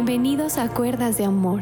Bienvenidos a Cuerdas de Amor.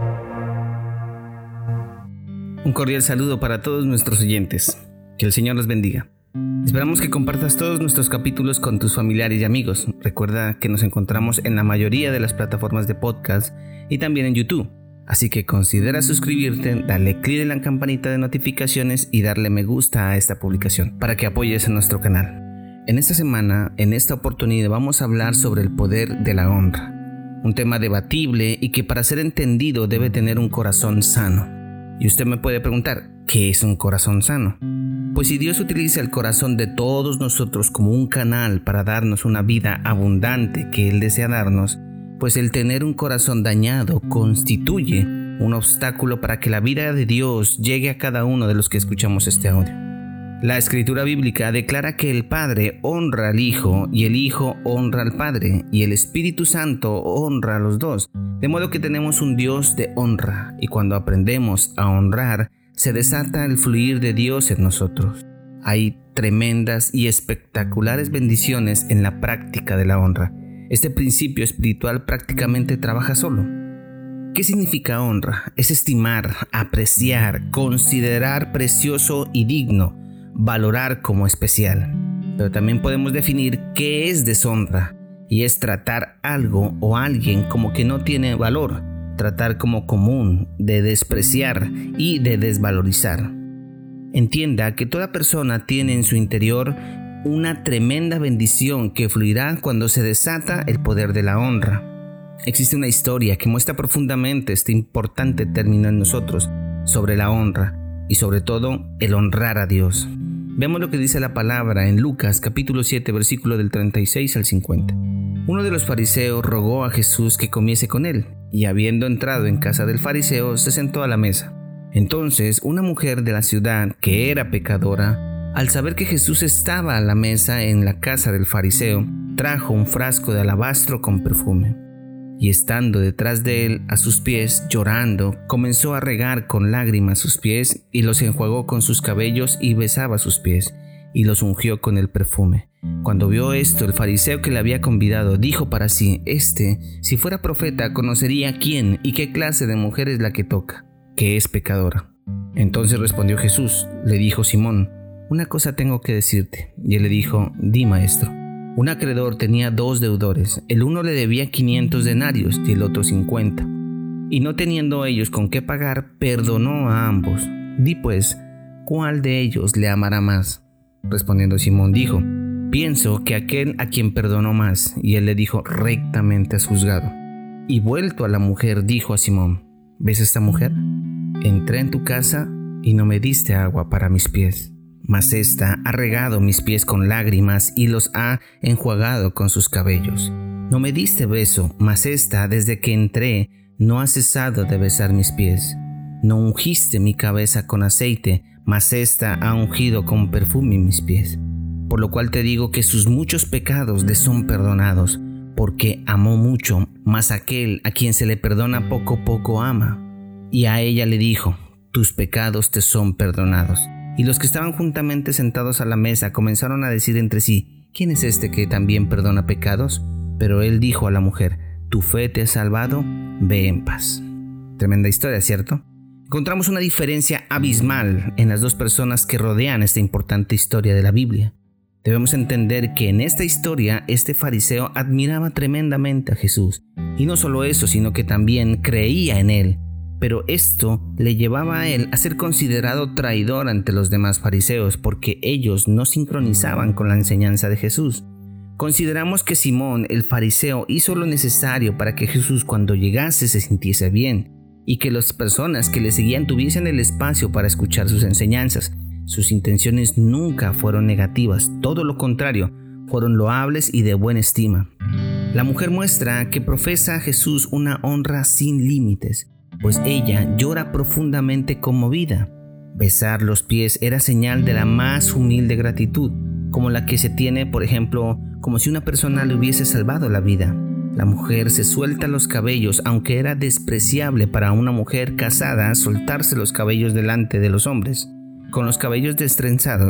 Un cordial saludo para todos nuestros oyentes. Que el Señor los bendiga. Esperamos que compartas todos nuestros capítulos con tus familiares y amigos. Recuerda que nos encontramos en la mayoría de las plataformas de podcast y también en YouTube. Así que considera suscribirte, darle clic en la campanita de notificaciones y darle me gusta a esta publicación para que apoyes a nuestro canal. En esta semana, en esta oportunidad, vamos a hablar sobre el poder de la honra. Un tema debatible y que para ser entendido debe tener un corazón sano. Y usted me puede preguntar, ¿qué es un corazón sano? Pues si Dios utiliza el corazón de todos nosotros como un canal para darnos una vida abundante que Él desea darnos, pues el tener un corazón dañado constituye un obstáculo para que la vida de Dios llegue a cada uno de los que escuchamos este audio. La Escritura bíblica declara que el Padre honra al Hijo y el Hijo honra al Padre y el Espíritu Santo honra a los dos, de modo que tenemos un Dios de honra y cuando aprendemos a honrar se desata el fluir de Dios en nosotros. Hay tremendas y espectaculares bendiciones en la práctica de la honra. Este principio espiritual prácticamente trabaja solo. ¿Qué significa honra? Es estimar, apreciar, considerar precioso y digno, valorar como especial. Pero también podemos definir qué es deshonra, y es tratar algo o alguien como que no tiene valor, tratar como común, de despreciar y de desvalorizar. Entienda que toda persona tiene en su interior una tremenda bendición que fluirá cuando se desata el poder de la honra. Existe una historia que muestra profundamente este importante término en nosotros sobre la honra y sobre todo el honrar a Dios. Veamos lo que dice la palabra en Lucas capítulo 7 versículo del 36 al 50. Uno de los fariseos rogó a Jesús que comiese con él y habiendo entrado en casa del fariseo se sentó a la mesa. Entonces una mujer de la ciudad que era pecadora, al saber que Jesús estaba a la mesa en la casa del fariseo, trajo un frasco de alabastro con perfume. Y estando detrás de él, a sus pies, llorando, comenzó a regar con lágrimas sus pies, y los enjuagó con sus cabellos, y besaba sus pies, y los ungió con el perfume. Cuando vio esto, el fariseo que le había convidado, dijo para sí, si fuera profeta, conocería quién y qué clase de mujer es la que toca, que es pecadora. Entonces respondió Jesús, le dijo Simón, una cosa tengo que decirte. Y él le dijo, di maestro. Un acreedor tenía 2 deudores, el uno le debía 500 denarios y el otro 50. Y no teniendo ellos con qué pagar, perdonó a ambos. Di pues, ¿cuál de ellos le amará más? Respondiendo Simón dijo, pienso que aquel a quien perdonó más. Y él le dijo, rectamente has juzgado. Y vuelto a la mujer dijo a Simón, ¿ves esta mujer? Entré en tu casa y no me diste agua para mis pies. Mas ésta ha regado mis pies con lágrimas y los ha enjuagado con sus cabellos. No me diste beso, mas ésta, desde que entré, no ha cesado de besar mis pies. No ungiste mi cabeza con aceite, mas ésta ha ungido con perfume mis pies. Por lo cual te digo que sus muchos pecados le son perdonados, porque amó mucho, mas aquel a quien se le perdona poco, poco ama. Y a ella le dijo, tus pecados te son perdonados. Y los que estaban juntamente sentados a la mesa comenzaron a decir entre sí, ¿quién es este que también perdona pecados? Pero él dijo a la mujer, tu fe te ha salvado, ve en paz. Tremenda historia, ¿cierto? Encontramos una diferencia abismal en las dos personas que rodean esta importante historia de la Biblia. Debemos entender que en esta historia este fariseo admiraba tremendamente a Jesús. Y no solo eso, sino que también creía en él. Pero esto le llevaba a él a ser considerado traidor ante los demás fariseos porque ellos no sincronizaban con la enseñanza de Jesús. Consideramos que Simón, el fariseo, hizo lo necesario para que Jesús cuando llegase se sintiese bien y que las personas que le seguían tuviesen el espacio para escuchar sus enseñanzas. Sus intenciones nunca fueron negativas, todo lo contrario, fueron loables y de buena estima. La mujer muestra que profesa a Jesús una honra sin límites, pues ella llora profundamente conmovida. Besar los pies era señal de la más humilde gratitud, como la que se tiene, por ejemplo, como si una persona le hubiese salvado la vida. La mujer se suelta los cabellos, aunque era despreciable para una mujer casada soltarse los cabellos delante de los hombres. Con los cabellos destrenzados,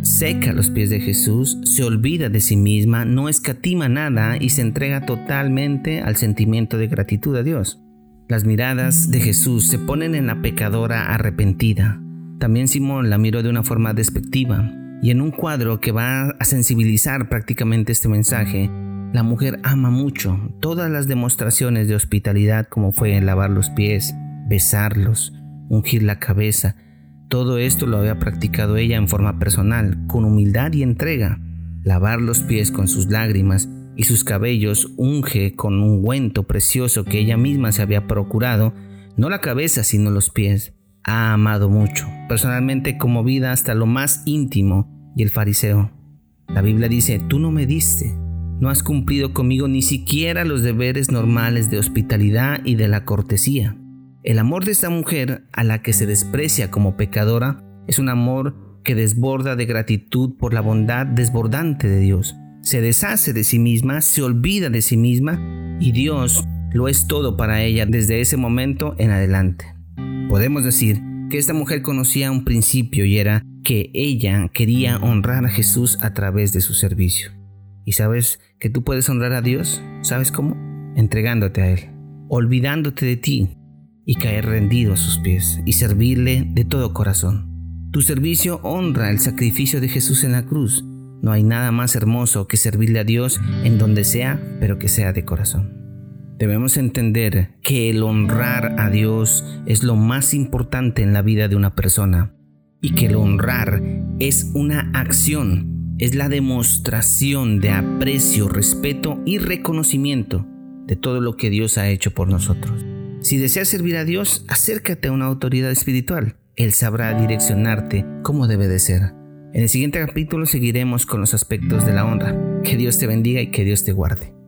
seca los pies de Jesús, se olvida de sí misma, no escatima nada y se entrega totalmente al sentimiento de gratitud a Dios. Las miradas de Jesús se ponen en la pecadora arrepentida. También Simón la miró de una forma despectiva, y en un cuadro que va a sensibilizar prácticamente este mensaje, la mujer ama mucho todas las demostraciones de hospitalidad, como fue lavar los pies, besarlos, ungir la cabeza. Todo esto lo había practicado ella en forma personal, con humildad y entrega. Lavar los pies con sus lágrimas y sus cabellos unge con un ungüento precioso que ella misma se había procurado, no la cabeza sino los pies. Ha amado mucho, personalmente conmovida hasta lo más íntimo. Y el fariseo, la Biblia dice: tú no me diste, no has cumplido conmigo ni siquiera los deberes normales de hospitalidad y de la cortesía. El amor de esta mujer, a la que se desprecia como pecadora, es un amor que desborda de gratitud por la bondad desbordante de Dios. Se deshace de sí misma, se olvida de sí misma, y Dios lo es todo para ella desde ese momento en adelante. Podemos decir que esta mujer conocía un principio, y era que ella quería honrar a Jesús a través de su servicio. ¿Y sabes que tú puedes honrar a Dios? ¿Sabes cómo? Entregándote a Él, olvidándote de ti, y caer rendido a sus pies y servirle de todo corazón. Tu servicio honra el sacrificio de Jesús en la cruz. No hay nada más hermoso que servirle a Dios en donde sea, pero que sea de corazón. Debemos entender que el honrar a Dios es lo más importante en la vida de una persona, y que el honrar es una acción, es la demostración de aprecio, respeto y reconocimiento de todo lo que Dios ha hecho por nosotros. Si deseas servir a Dios, acércate a una autoridad espiritual. Él sabrá direccionarte como debe de ser. En el siguiente capítulo seguiremos con los aspectos de la honra. Que Dios te bendiga y que Dios te guarde.